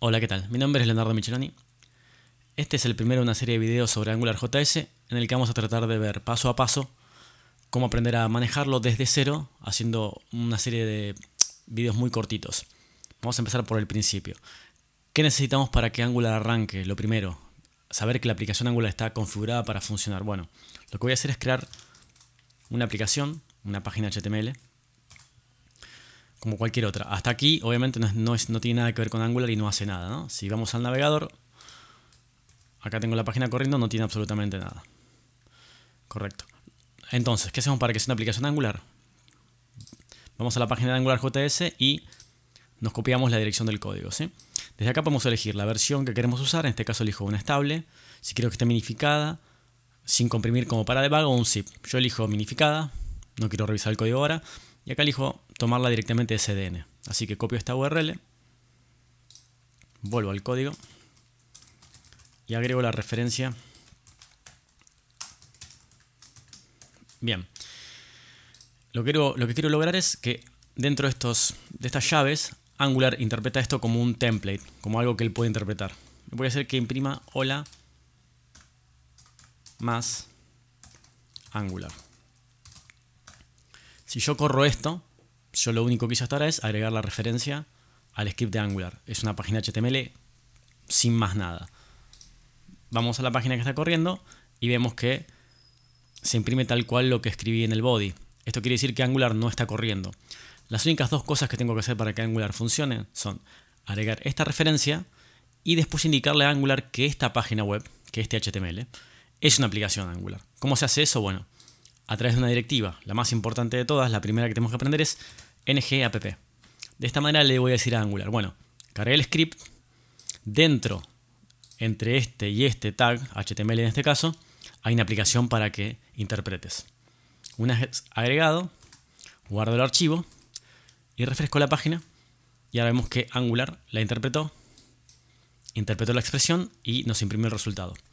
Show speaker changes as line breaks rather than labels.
Hola, ¿qué tal? Mi nombre es Leonardo Micheloni. Este es el primero de una serie de videos sobre AngularJS en el que vamos a tratar de ver paso a paso cómo aprender a manejarlo desde cero haciendo una serie de videos muy cortitos. Vamos a empezar por el principio. ¿Qué necesitamos para que Angular arranque? Lo primero, saber que la aplicación Angular está configurada para funcionar. Bueno, lo que voy a hacer es crear una aplicación, una página HTML, como cualquier otra. Hasta aquí, obviamente, no tiene nada que ver con Angular y no hace nada, ¿no? Si vamos al navegador, acá tengo la página corriendo, no tiene absolutamente nada. Correcto. Entonces, ¿qué hacemos para que sea una aplicación Angular? Vamos a la página de AngularJS y nos copiamos la dirección del código, ¿sí? Desde acá podemos elegir la versión que queremos usar. En este caso elijo una estable. Si quiero que esté minificada, sin comprimir como para debug, o un zip. Yo elijo minificada, no quiero revisar el código ahora. Y acá elijo tomarla directamente de CDN. Así que copio esta URL, vuelvo al código y agrego la referencia. Bien. Lo que quiero lograr es que dentro de estas llaves, Angular interpreta esto como un template, como algo que él puede interpretar. Voy a hacer que imprima hola más Angular. Si yo corro esto, yo lo único que hice hasta ahora es agregar la referencia al script de Angular. Es una página HTML sin más nada. Vamos a la página que está corriendo y vemos que se imprime tal cual lo que escribí en el body. Esto quiere decir que Angular no está corriendo. Las únicas dos cosas que tengo que hacer para que Angular funcione son agregar esta referencia y después indicarle a Angular que esta página web, que este HTML, es una aplicación Angular. ¿Cómo se hace eso? Bueno, a través de una directiva. La más importante de todas, la primera que tenemos que aprender es ngapp. De esta manera le voy a decir a Angular, bueno, cargué el script, dentro, entre este y este tag, HTML en este caso, hay una aplicación para que interpretes. Una vez agregado, guardo el archivo y refresco la página y ahora vemos que Angular la interpretó la expresión y nos imprimió el resultado.